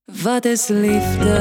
Wat is liefde?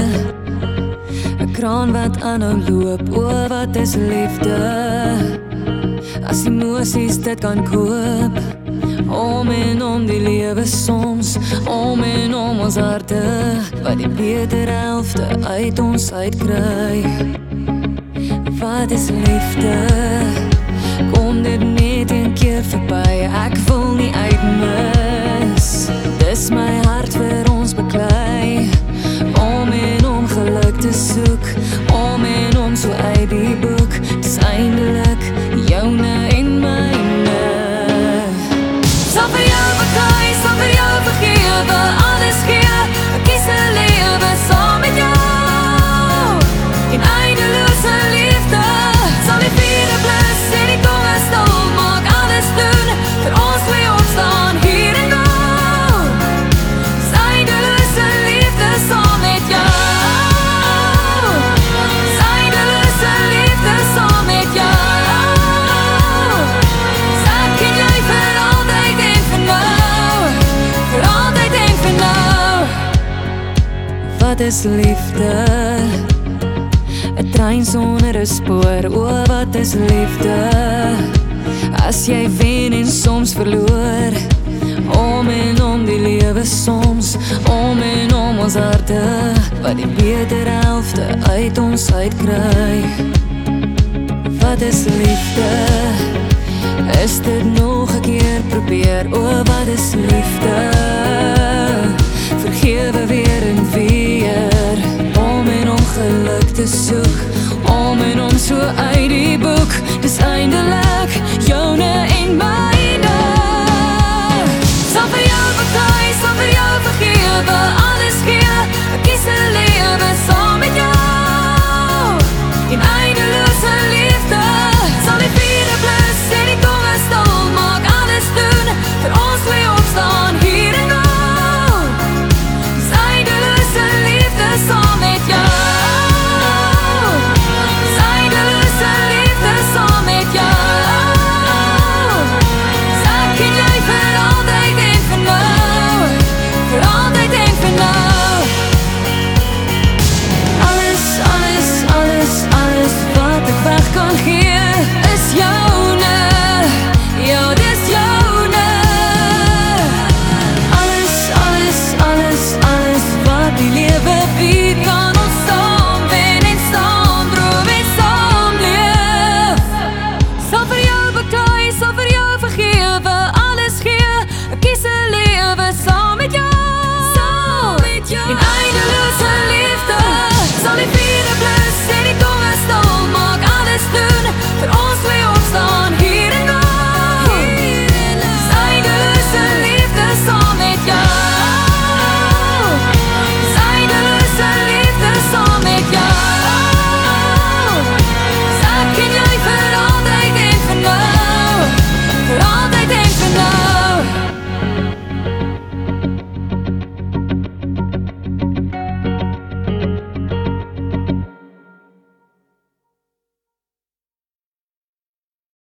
'n kraan wat aanhou loop. O, wat is liefde? As emosies dit kan koop. Om en om die lewe soms, om en om ons harte, wat die beter helfte uit ons uitkry. Wat is liefde? Kom dit net een keer verby, ek wil nie uitmis. Dis my hart vir ons beklei, om en om geluk te soek, om en om so uit die boek. Dis eindelik joune en myne. Sal vir jou beklei, sal vir jou vergewe, alles gee, ek kies 'n lewe saam met jou. En eindelose liefde, sal die vierde blus en die tonge stil maak, alles doen, vir ons twee opstaan hier en nou. Dis eindelose liefde saam met jou. Dis eindelose liefde saam met jou. Dis ek en jy vir altyd en vir nou, vir altyd en vir nou. Wat is liefde? 'n trein sonder 'n spoor, o wat is liefde? As jy wen en soms verloor, om en om die lewe soms, om en om ons harte, wat die beter helfte uit ons uitkry. Wat is liefde? Is dit nog 'n keer probeer, o wat is liefde? Vergewe weer en weer, om en om geluk te soek, om en om so uit die boek. Dis eindelik joune en myne. Sal vir jou beklei, sal vir jou vergewe, alles gee, ek kies 'n